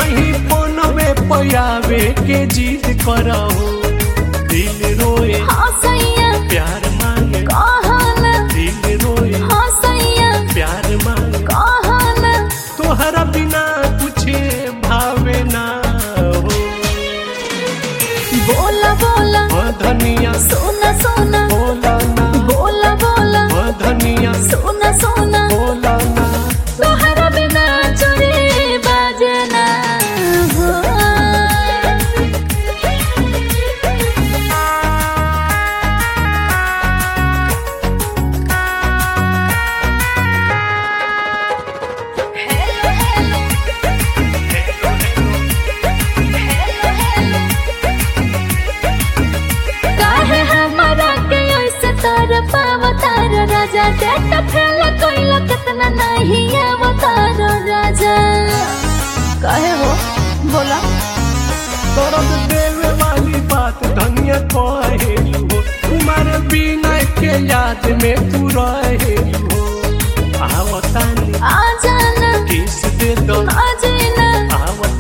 नहीं फोनवे पयावे के जीत करहो दिल रोए हाँ सैया प्यार मांगे कहना दिल रोए हाँ सैया प्यार मांगे कहना तोहरा बिना कुछ भावे ना हो बोला बोला धनिया सोना सोना बोला ना बोला बोला धनिया सोना सोना बोला ना तोहरा बिना चोरी बाजना हो काहे हमारा के ऐसे तार पावतार राजा देख फेल कोइला कितना नहीं अवतार राजा काहे हो बोला दर्द देवे वाली बात धनिया कहेलू हो तुम्हारे बिना के याद में तू रहेलू हो आवतानी आ जाना किस दे दो आ जाना आवतानी